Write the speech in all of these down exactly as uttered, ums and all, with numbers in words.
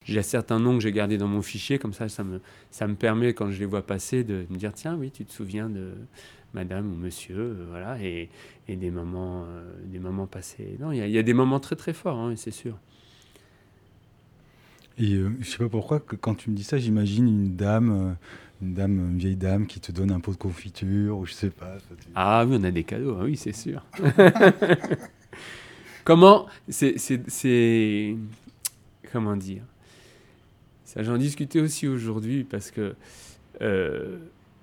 j'ai certains noms que j'ai gardés dans mon fichier, comme ça, ça me, ça me permet, quand je les vois passer, de me dire, tiens, oui, tu te souviens de madame ou monsieur, euh, voilà, et, et des moments, euh, des moments passés. Non, il y, y a des moments très, très forts, hein, c'est sûr. Et euh, je sais pas pourquoi, que quand tu me dis ça, j'imagine une dame, euh, une dame, une vieille dame qui te donne un pot de confiture, ou je sais pas. Ça, tu... Ah oui, on a des cadeaux, hein, oui, c'est sûr. Comment, c'est, c'est, c'est, comment dire, ça, j'en discutais aussi aujourd'hui, parce que euh,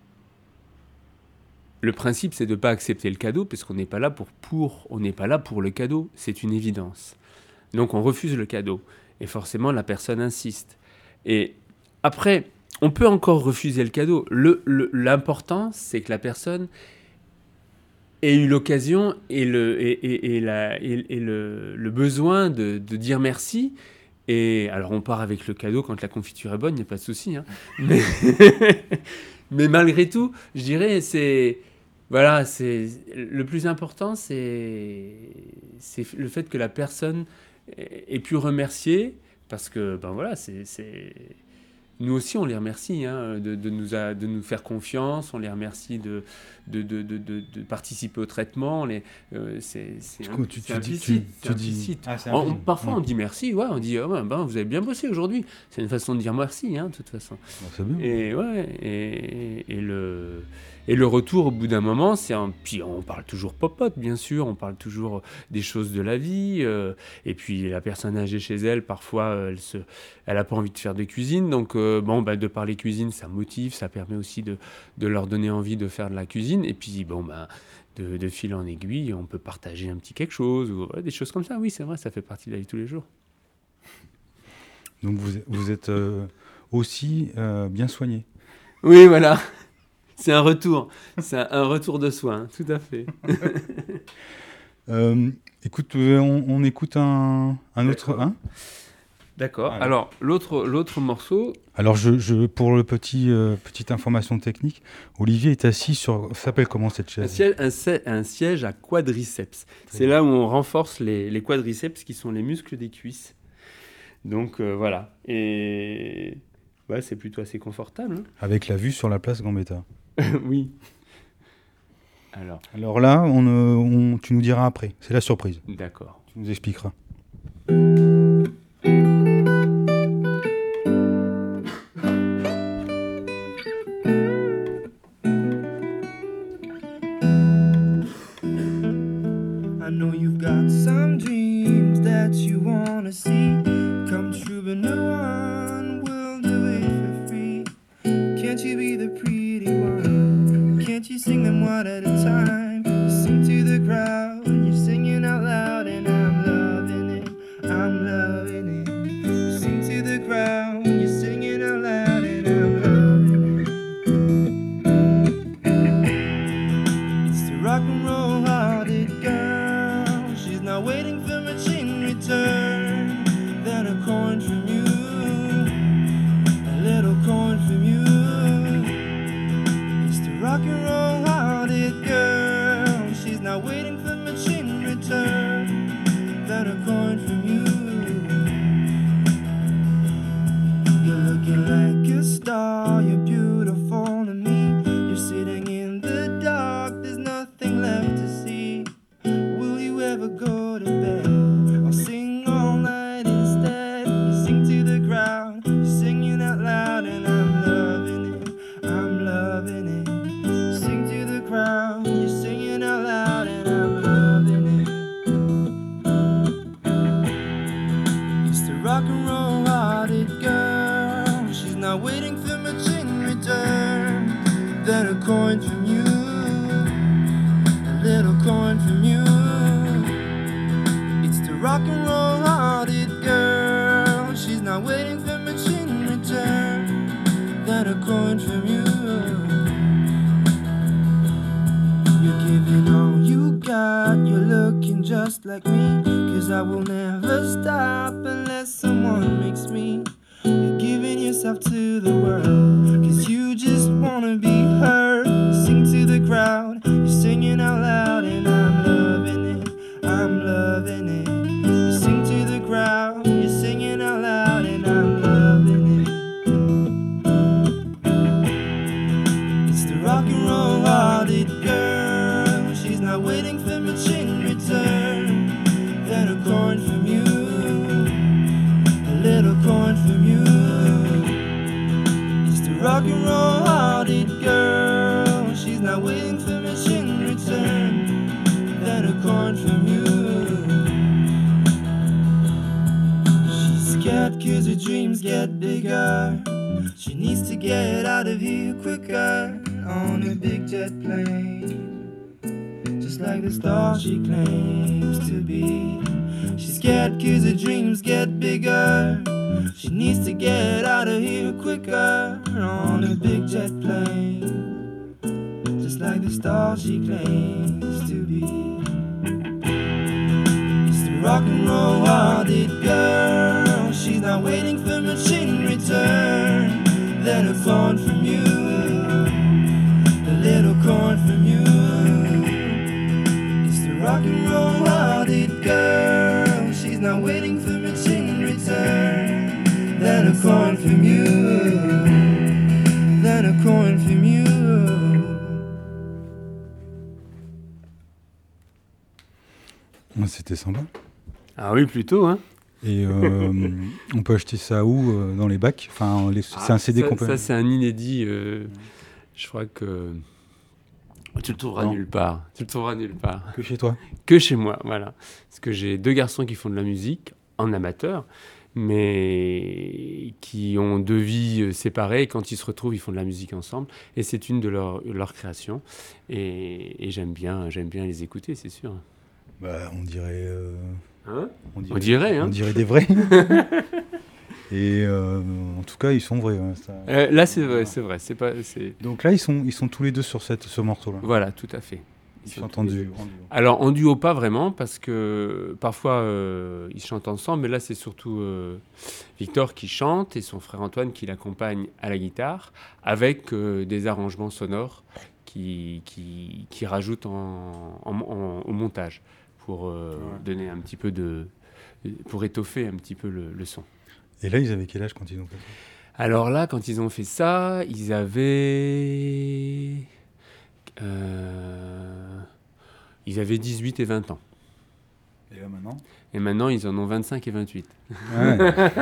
le principe, c'est de ne pas accepter le cadeau, parce qu'on n'est pas là pour, pour, on n'est pas là pour le cadeau, c'est une évidence. Donc on refuse le cadeau, et forcément la personne insiste. Et après, on peut encore refuser le cadeau. Le, le, l'important, c'est que la personne ait eu l'occasion et le, et, et, et la, et, et le, le besoin de, de dire merci. Et alors on part avec le cadeau quand la confiture est bonne, il n'y a pas de souci. Hein. Mais, mais malgré tout, je dirais, c'est... Voilà, c'est, le plus important, c'est, c'est le fait que la personne ait pu remercier, parce que, ben voilà, c'est... c'est... Nous aussi, on les remercie hein, de, de, nous a, de nous faire confiance, on les remercie de, de, de, de, de, de participer au traitement. Les, euh, c'est, c'est, un, tu, c'est tu implicite. Dis, tu, c'est tu implicite. dis... ah, c'est on, parfois, ouais. on dit merci, ouais, on dit oh, ouais, ben, vous avez bien bossé aujourd'hui. C'est une façon de dire merci, hein, de toute façon. Bon, c'est bien. Et, ouais, et, et, le, et le retour, au bout d'un moment, c'est un... Puis on parle toujours popote, bien sûr, on parle toujours des choses de la vie. Euh, et puis la personne âgée chez elle, parfois, elle se... elle n'a pas envie de faire de cuisine, donc euh, bon, bah, de parler cuisine, ça motive, ça permet aussi de, de leur donner envie de faire de la cuisine. Et puis, bon, bah, de, de fil en aiguille, on peut partager un petit quelque chose, ou ouais, des choses comme ça. Oui, c'est vrai, ça fait partie de la vie de tous les jours. Donc vous, vous êtes euh, aussi euh, bien soigné. Oui, voilà. C'est un retour. C'est un, un retour de soin, tout à fait. euh, écoute, on, on écoute un, un autre... Hein D'accord. Alors, Alors l'autre, l'autre morceau... Alors, je, je, pour le petit, euh, petite information technique, Olivier est assis sur... Ça s'appelle comment cette chaise ? Un siège, un, siège, un siège à quadriceps. C'est oui. Là où on renforce les, les quadriceps, qui sont les muscles des cuisses. Donc, euh, voilà. Et... Ouais, c'est plutôt assez confortable. Hein. Avec la vue sur la place Gambetta. Oui. Alors. Alors là, on, on, tu nous diras après. C'est la surprise. D'accord. Tu nous expliqueras. I know you've got some dreams that you wanna see come true, but no one will do it for free. Can't you be the pretty one? Can't you sing them one at a time? You sing to the crowd and you're singing out loud, and I'm loving it, I'm loving it. You sing to the crowd and you're singing out loud, and I'm loving it. It's the rock and roll hearted girl. She's not waiting for much in return than a coin from you, a little coin from you. It's the rock and roll hearted girl. She's not waiting for much in return than a coin from you. You're looking like a star, you're beautiful to me. You're sitting in the dark, there's nothing left to see. Will you ever go to bed? I'll sing all night instead. You sing to the crowd, you're singing out loud, and I'm loving it, I'm loving it. You sing to the crowd, you're singing out loud, and I'm loving it. It's the rock and roll hearted girl. She's not waiting for much in return than a coin from you, a little coin from you. It's the rock and roll hearted girl. She's not waiting for much in return than a coin from you. You're giving all you got, you're looking just like me. Cause I will never stop unless someone makes me. You're giving yourself to the world, cause you just wanna be heard. You sing to the crowd, you're singing out loud, and I'm loving it, I'm loving it. You sing to the crowd, you're singing out loud, and I'm loving it. dreams get bigger. She needs to get out of here quicker on a big jet plane, just like the star she claims to be. She's scared cause her dreams get bigger. She needs to get out of here quicker on a big jet plane, just like the star she claims to be. It's the rock and roll hearted girl. She's not waiting for much in return than a corn from you, a little corn from you. It's the rock and roll hearted girl. She's not waiting for much in return than a corn from you, than a corn from you. C'était sympa. Ah oui, plutôt, hein. Et euh, on peut acheter ça où euh, dans les bacs? Enfin, les, c'est un C D ça, qu'on peut... Ça, c'est un inédit. Euh, je crois que tu le trouveras non. nulle part. Tu le trouveras nulle part. Que chez toi? Que chez moi, voilà. Parce que j'ai deux garçons qui font de la musique en amateur, mais qui ont deux vies séparées. Et quand ils se retrouvent, ils font de la musique ensemble. Et c'est une de leurs leur créations. Et, et j'aime bien, j'aime bien les écouter, c'est sûr. Bah, on dirait... Euh... Hein on dirait, on dirait, hein. On dirait des vrais. Et euh, en tout cas, ils sont vrais. Ouais, ça... euh, là, c'est vrai, c'est vrai. C'est pas, c'est... Donc là, ils sont, ils sont tous les deux sur cette, ce morceau-là. Voilà, tout à fait. Ils, ils chantent en duo. Alors, en duo, pas vraiment, parce que parfois, euh, ils chantent ensemble, mais là, c'est surtout euh, Victor qui chante et son frère Antoine qui l'accompagne à la guitare, avec euh, des arrangements sonores qui, qui, qui rajoutent en, en, en, au montage, pour euh, ouais. donner un petit peu de... pour étoffer un petit peu le, le son. Et là, ils avaient quel âge quand ils ont fait ça? Alors là, quand ils ont fait ça, ils avaient... Euh... Ils avaient dix-huit et vingt ans. Et là, maintenant? Et maintenant, ils en ont vingt-cinq et vingt-huit. Ouais.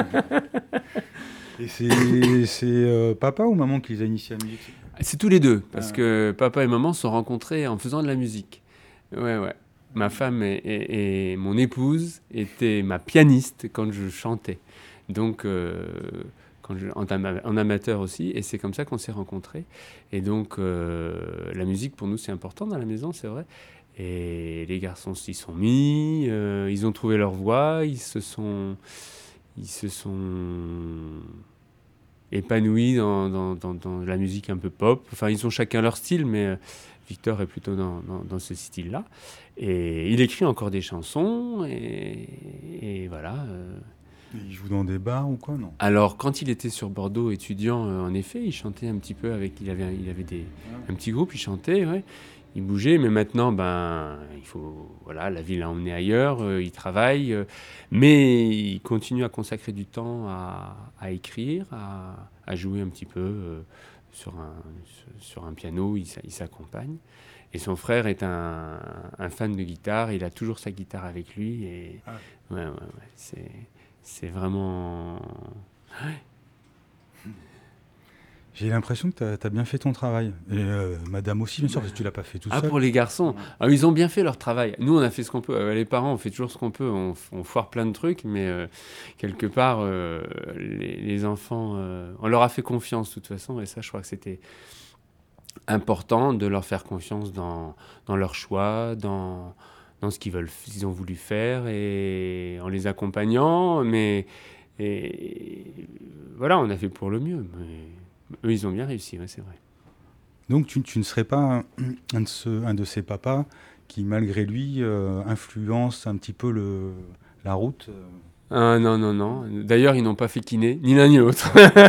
Et c'est, c'est euh, papa ou maman qui les a initiés à la musique? C'est tous les deux, parce ah. que papa et maman se sont rencontrés en faisant de la musique. Ouais, ouais. Ma femme et, et, et mon épouse étaient ma pianiste quand je chantais. Donc, euh, quand je, en, en amateur aussi. Et c'est comme ça qu'on s'est rencontrés. Et donc, euh, la musique, pour nous, c'est important dans la maison, c'est vrai. Et les garçons s'y sont mis. Euh, ils ont trouvé leur voix. Ils se sont, ils se sont épanouis dans, dans, dans, dans la musique un peu pop. Enfin, ils ont chacun leur style, mais Victor est plutôt dans, dans, dans ce style-là. Et il écrit encore des chansons, et, et voilà. Euh. Il joue dans des bars ou quoi, non? Alors, quand il était sur Bordeaux étudiant, euh, en effet, il chantait un petit peu avec... Il avait, il avait des, ouais. un petit groupe, il chantait, ouais. Il bougeait, mais maintenant, ben, il faut... Voilà, la vie l'a emmené ailleurs, euh, il travaille, euh, mais il continue à consacrer du temps à, à écrire, à, à jouer un petit peu euh, sur, un, sur un piano, il, il s'accompagne. Et son frère est un, un fan de guitare, il a toujours sa guitare avec lui. Et ah. ouais, ouais, ouais, c'est, c'est vraiment... Ouais. J'ai l'impression que tu as bien fait ton travail. Et euh, madame aussi, bien sûr, parce que tu ne l'as pas fait tout ah, seul. Pour les garçons, alors, ils ont bien fait leur travail. Nous, on a fait ce qu'on peut. Euh, les parents, on fait toujours ce qu'on peut. On, on foire plein de trucs, mais euh, quelque part, euh, les, les enfants, euh, on leur a fait confiance de toute façon. Et ça, je crois que c'était... important de leur faire confiance dans, dans leur choix, dans, dans ce qu'ils veulent, ils ont voulu faire, et en les accompagnant, mais et, voilà, on a fait pour le mieux. Mais eux, ils ont bien réussi, ouais, c'est vrai. Donc tu, tu ne serais pas un, un, de ce, un de ces papas qui, malgré lui, euh, influence un petit peu le, la route euh... Ah non, non, non. D'ailleurs, ils n'ont pas fait kiné, ni l'un ni l'autre.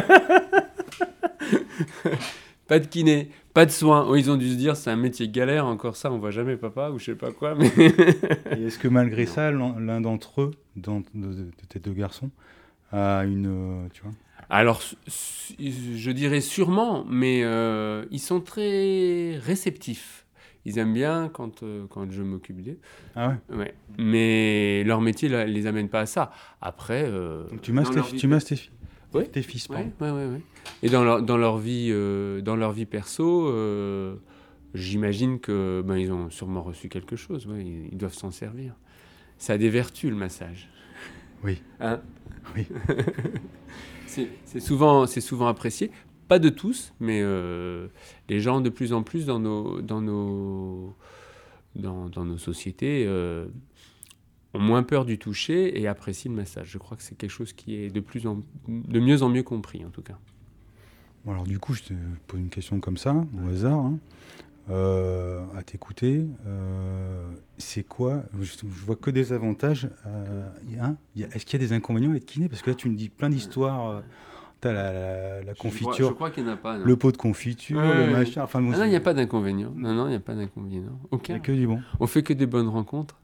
Pas de kiné, pas de soins. Oh, ils ont dû se dire, c'est un métier galère, encore ça, on voit jamais papa, ou je sais pas quoi. Mais... Et est-ce que malgré non. ça, l'un d'entre eux, de, de, de tes deux garçons, a une... Tu vois Alors, je dirais sûrement, mais euh, ils sont très réceptifs. Ils aiment bien quand, euh, quand je m'occupe d'eux. Ah ouais, ouais. Mais leur métier ne les amène pas à ça. Après... Euh, Donc tu masses tes, tu masses tes filles ouais. Tes fils, pardon. Oui, ouais, ouais, ouais. Et dans leur, dans leur vie, euh, dans leur vie perso, euh, j'imagine que ben, ils ont sûrement reçu quelque chose. Ouais, ils, ils doivent s'en servir. Ça a des vertus, le massage. Oui. Hein Oui. c'est, c'est, souvent, c'est souvent apprécié. Pas de tous, mais euh, les gens de plus en plus dans nos, dans nos, dans, dans nos sociétés euh, ont moins peur du toucher et apprécient le massage. Je crois que c'est quelque chose qui est de, plus en, de mieux en mieux compris, en tout cas. Bon, alors du coup, je te pose une question comme ça, au hasard, hein. euh, à t'écouter. Euh, c'est quoi je, je vois que des avantages. Euh, y a, y a, est-ce qu'il y a des inconvénients à être kiné? Parce que là, tu me dis plein d'histoires. Euh, t'as la, la, la confiture, je crois, je crois qu'il n'y en a pas. Non. Le pot de confiture, ouais, le machin. Enfin, bon, ah non, il n'y a pas d'inconvénient. Non, non, il n'y a pas d'inconvénient. Aucun. Il n'y a que du bon. On fait que des bonnes rencontres.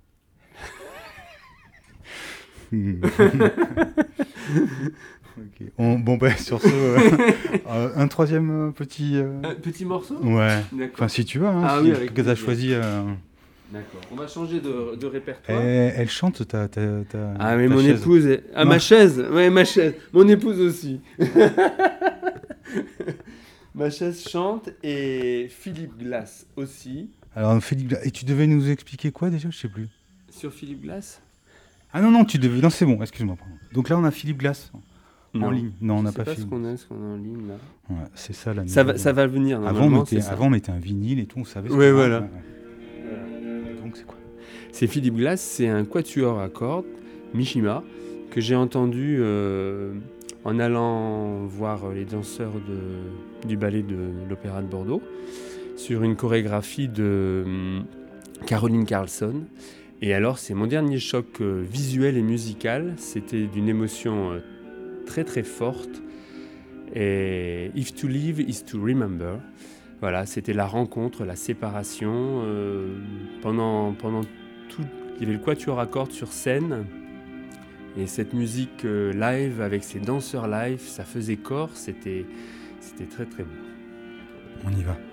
Okay. On, bon, ben, sur ce, euh, un troisième euh, petit... Euh... Un petit morceau? Ouais. D'accord. Enfin, si tu veux, hein, ah, si, oui, que tu as choisi... Euh... D'accord. On va changer de, de répertoire. Elle, elle chante, ta, ta, ta Ah, mais ta mon chaise. épouse... Est... Ah, non. Ma chaise. Ouais, ma chaise. Mon épouse aussi. Ma chaise chante et Philippe Glass aussi. Alors, Philippe Glass... Et tu devais nous expliquer quoi, déjà? Je sais plus. Sur Philippe Glass? Ah non, non, tu devais... Non, c'est bon, excuse-moi. Pardon. Donc là, on a Philippe Glass. Non. En ligne. Non, on n'a pas, pas ce Philippe. qu'on a, ce qu'on a en ligne là. Ouais, c'est ça la. Ça va, ça va venir. Avant, on mettait, avant, on mettait un vinyle et tout, on savait. Ce ouais, voilà. Ouais. Voilà. Donc c'est quoi? C'est Philippe Glass, c'est un quatuor à cordes Mishima que j'ai entendu euh, en allant voir les danseurs de, du ballet de l'Opéra de Bordeaux sur une chorégraphie de um, Caroline Carlson. Et alors, c'est mon dernier choc euh, visuel et musical. C'était d'une émotion euh, très très forte. Et If to live is to remember. Voilà, c'était la rencontre, la séparation. Euh, pendant, pendant tout, il y avait le quatuor à cordes sur scène. Et cette musique euh, live avec ces danseurs live, ça faisait corps. C'était, c'était très très beau. On y va.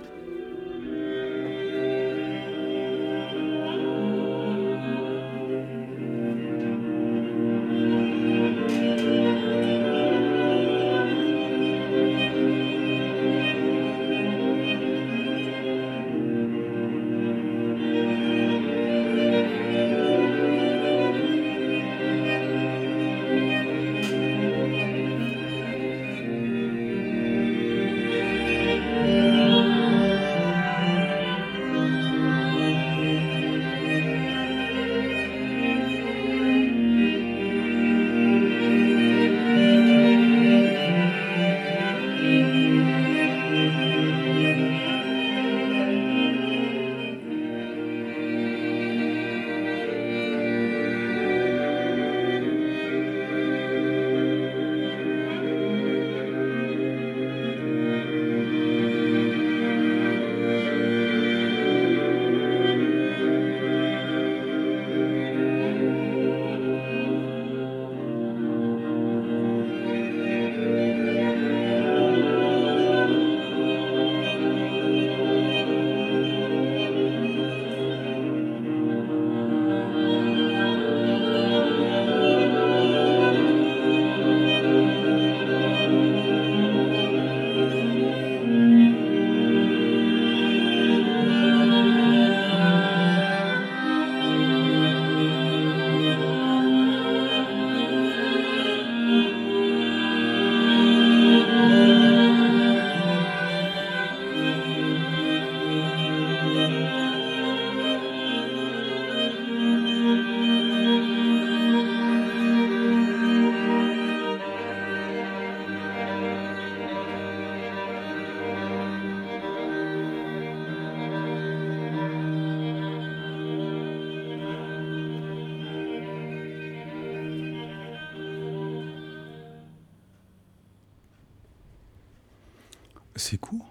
C'est court.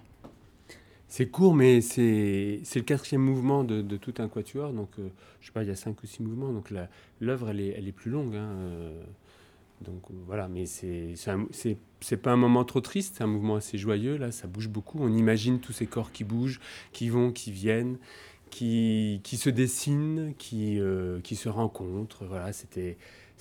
C'est court, mais c'est, c'est le quatrième mouvement de, de tout un quatuor. Donc, euh, je sais pas, il y a cinq ou six mouvements. Donc, la, l'œuvre, elle est, elle est plus longue. Hein, euh, donc, euh, voilà. Mais c'est, c'est, un, c'est, c'est pas un moment trop triste. C'est un mouvement assez joyeux. Là, ça bouge beaucoup. On imagine tous ces corps qui bougent, qui vont, qui viennent, qui, qui se dessinent, qui, euh, qui se rencontrent. Voilà, c'était...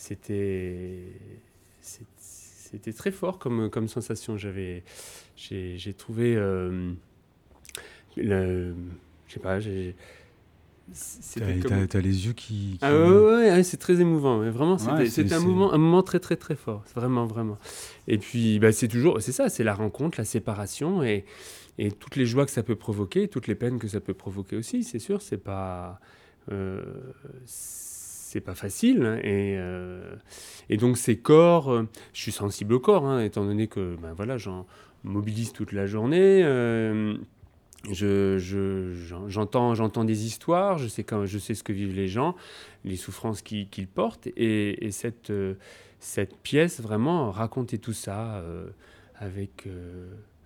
c'était c'est, C'était très fort comme, comme sensation. J'avais, j'ai, j'ai trouvé, euh, le, je sais pas, j'ai, c'était T'as, comme... t'as, t'as les yeux qui... qui... Ah ouais, ouais, ouais, c'est très émouvant. Mais vraiment, c'était, Ouais, c'est- c'était un, c'est- moment, un moment très, très, très fort. C'est vraiment, vraiment. Et puis, bah, c'est toujours... C'est ça, c'est la rencontre, la séparation et, et toutes les joies que ça peut provoquer, toutes les peines que ça peut provoquer aussi, c'est sûr. C'est pas... Euh, c'est pas facile. Hein, et, euh, et donc, ces corps... euh, je suis sensible au corps, hein, étant donné que ben, voilà, j'en mobilise toute la journée. Euh, Je, je- j'en- j'entends, j'entends des histoires, je sais, quand, je sais ce que vivent les gens, les souffrances qu'ils, qu'ils portent. Et, et cette, euh, cette pièce, vraiment, racontait tout ça euh, avec... euh,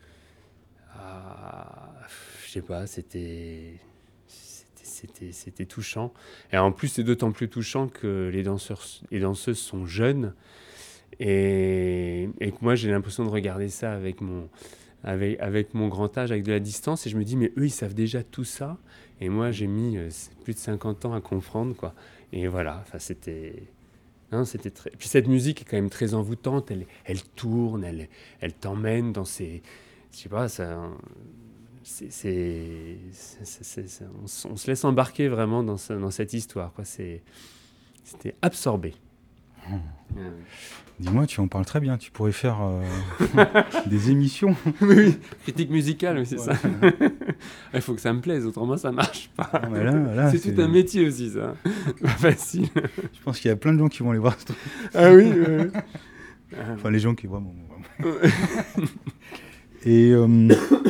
ah, je sais pas, c'était, c'était, c'était, c'était touchant. Et en plus, c'est d'autant plus touchant que les danseurs et danseuses sont jeunes. Et, et que moi, j'ai l'impression de regarder ça avec mon avec, avec mon grand âge, avec de la distance, et je me dis, mais eux, ils savent déjà tout ça, et moi, j'ai mis euh, plus de cinquante ans à comprendre, quoi. Et voilà, enfin, c'était... Non, c'était très... Puis cette musique est quand même très envoûtante, elle, elle tourne, elle, elle t'emmène dans ces... Je sais pas, ça... C'est, c'est, c'est, c'est, c'est- on, s- on se laisse embarquer vraiment dans, ce- dans cette histoire, quoi. C'est, c'était absorbé. Oh. Dis-moi, tu en parles très bien. Tu pourrais faire euh, des émissions. Oui, critique musicale, oui, c'est Ouais. ça. Il faut que ça me plaise, autrement ça marche pas. Ah, mais là, là, c'est, c'est- tout un métier aussi, ça. Pas facile. Je pense qu'il y a plein de gens qui vont aller voir ce truc. Ah oui, oui. Enfin, les gens qui voient. Bon, vraiment. Et euh,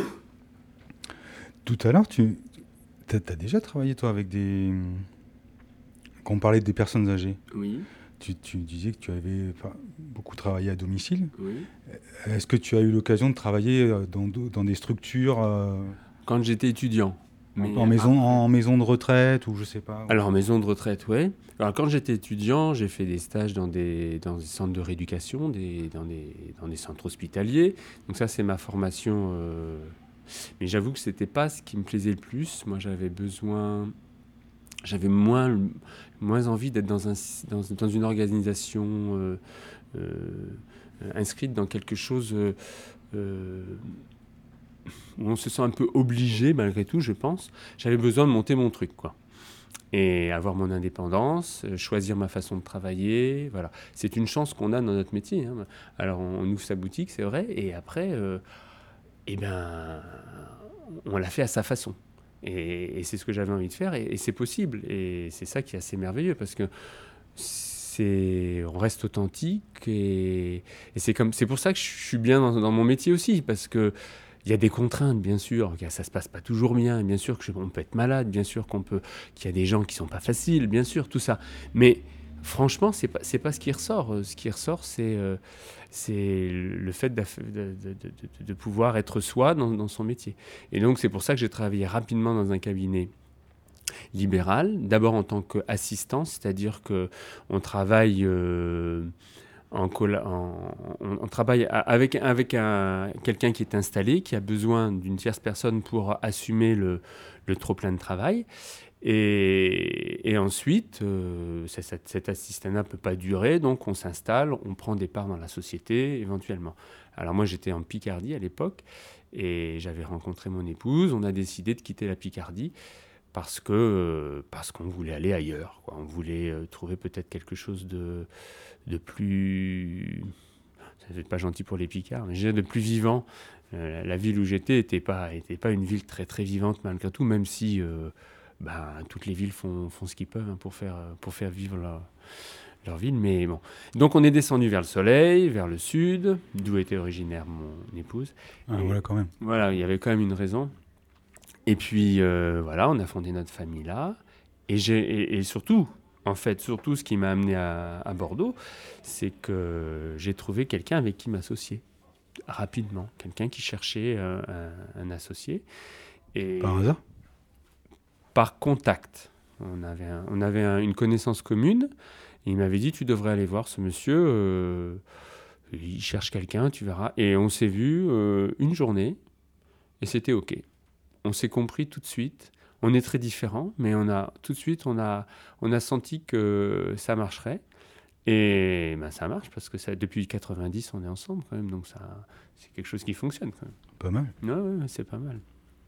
tout à l'heure, tu as déjà travaillé, toi, avec des. Quand on parlait des personnes âgées, Oui, tu, tu disais que tu avais enfin, beaucoup travaillé à domicile. oui. Est-ce que tu as eu l'occasion de travailler euh, dans, d'au- dans des structures euh, Quand j'étais étudiant. en, en maison, en maison de retraite ou je sais pas? Alors, maison de retraite, oui. Alors, quand j'étais étudiant, j'ai fait des stages dans des, dans des centres de rééducation, des, dans, des, dans des centres hospitaliers. Donc ça, c'est ma formation. euh, Mais j'avoue que c'était pas ce qui me plaisait le plus. Moi, j'avais besoin... J'avais moins, moins envie d'être dans, un, dans, dans une organisation euh, euh, inscrite dans quelque chose euh, euh, où on se sent un peu obligé, malgré tout, je pense. J'avais besoin de monter mon truc, quoi. Et avoir mon indépendance, euh, choisir ma façon de travailler, voilà. C'est une chance qu'on a dans notre métier. Hein. Alors, on, on ouvre sa boutique, c'est vrai, et après, euh, eh ben, on l'a fait à sa façon. Et, et c'est ce que j'avais envie de faire, et, et c'est possible. Et c'est ça qui est assez merveilleux, parce que c'est, on reste authentique, et, et c'est, comme, c'est pour ça que je suis bien dans, dans mon métier aussi, parce que il y a des contraintes, bien sûr, ça se passe pas toujours bien, bien sûr qu'on peut être malade, bien sûr qu'on peut, qu'il y a des gens qui sont pas faciles, bien sûr, tout ça. Mais franchement, c'est pas, c'est pas ce qui ressort. Ce qui ressort, c'est, euh, c'est le fait de, de, de, de, de pouvoir être soi dans, dans son métier. Et donc, c'est pour ça que j'ai travaillé rapidement dans un cabinet libéral, d'abord en tant qu'assistant, c'est-à-dire qu'on travaille... Euh, En colla- en- on, on travaille a- avec, avec un, quelqu'un qui est installé, qui a besoin d'une tierce personne pour assumer le, le trop-plein de travail. Et, et ensuite, euh, ça- ça- cet assistanat ne peut pas durer, donc on s'installe, on prend des parts dans la société éventuellement. Alors moi, j'étais en Picardie à l'époque, et j'avais rencontré mon épouse. On a décidé de quitter la Picardie parce que euh, parce qu'on voulait aller ailleurs, quoi. On voulait euh, trouver peut-être quelque chose de, de plus... Ça n'est pas gentil pour les Picards, mais je dirais de plus vivant. Euh, la ville où j'étais n'était pas, était pas une ville très, très vivante malgré tout, même si euh, bah, toutes les villes font, font ce qu'ils peuvent hein, pour, faire, pour faire vivre leur, leur ville. Mais bon. Donc on est descendu vers le soleil, vers le sud, d'où était originaire mon épouse. Ah, Et voilà, quand même. voilà, il y avait quand même une raison. Et puis, euh, voilà, on a fondé notre famille là. Et, j'ai, et, et surtout, en fait, surtout, ce qui m'a amené à, à Bordeaux, c'est que j'ai trouvé quelqu'un avec qui m'associer rapidement. Quelqu'un qui cherchait euh, un, un associé. Et Par hasard? par contact. On avait, un- on avait un- une connaissance commune. Et il m'avait dit, tu devrais aller voir ce monsieur. euh, il cherche quelqu'un, tu verras. Et on s'est vu euh, une journée. Et c'était OK. On s'est compris tout de suite. On est très différents, mais on a tout de suite, on a, on a senti que ça marcherait. Et ben, ça marche parce que ça, depuis quatre-vingt-dix, on est ensemble quand même. Donc ça, c'est quelque chose qui fonctionne quand même. Pas mal. Ouais, ouais, ouais, c'est pas mal.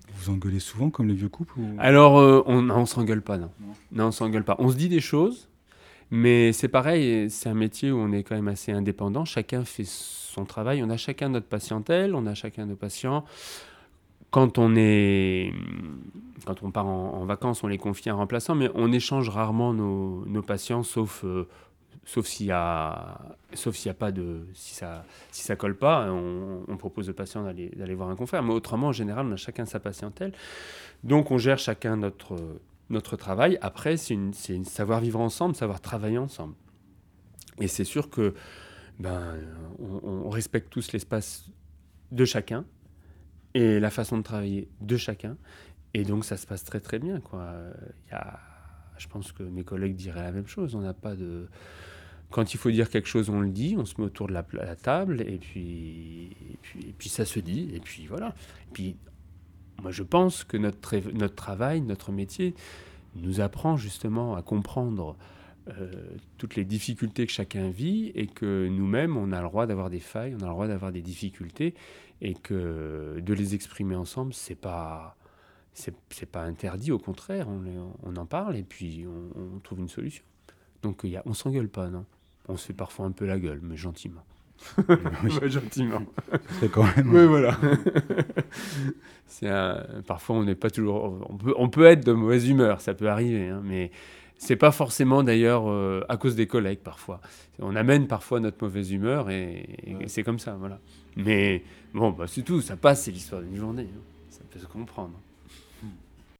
Vous engueulez souvent comme les vieux couples ou... Alors, euh, on ne s'engueule pas, non. Non. Non, on s'engueule pas. On se dit des choses, mais c'est pareil, c'est un métier où on est quand même assez indépendant. Chacun fait son travail. On a chacun notre patientèle, on a chacun nos patients. Quand on, est, quand on part en, en vacances, on les confie à un remplaçant, mais on échange rarement nos, nos patients, sauf, euh, sauf s'il y a, sauf s'il y a pas de, si ça, si ça colle pas, on, on propose au patient d'aller, d'aller voir un confrère. Mais autrement, en général, on a chacun sa patientèle. Donc, on gère chacun notre, notre travail. Après, c'est une, c'est une savoir vivre ensemble, savoir travailler ensemble. Et c'est sûr que, ben, on, on respecte tous l'espace de chacun. Et la façon de travailler de chacun. Et donc, ça se passe très, très bien, quoi. Il y a, je pense que mes collègues diraient la même chose. On n'a pas de... Quand il faut dire quelque chose, on le dit. On se met autour de la, la table. Et puis, et, puis, et puis, ça se dit. Et puis, voilà. Et puis, moi, je pense que notre, notre travail, notre métier, nous apprend justement à comprendre euh, toutes les difficultés que chacun vit et que nous-mêmes, on a le droit d'avoir des failles, on a le droit d'avoir des difficultés. Et que de les exprimer ensemble, c'est pas, c'est, c'est pas interdit, au contraire, on, on en parle et puis on, on trouve une solution. Donc y a, on s'engueule pas, non. On se fait parfois un peu la gueule, mais gentiment. Oui. Ouais, gentiment. C'est quand même... Oui, voilà. C'est un, parfois, on n'est pas toujours... On peut, on peut être de mauvaise humeur, ça peut arriver, hein, mais c'est pas forcément d'ailleurs euh, à cause des collègues, parfois. On amène parfois notre mauvaise humeur et, et ouais. C'est comme ça, voilà. Mais bon, bah, c'est tout, ça passe, c'est l'histoire d'une journée. Hein. Ça peut se comprendre.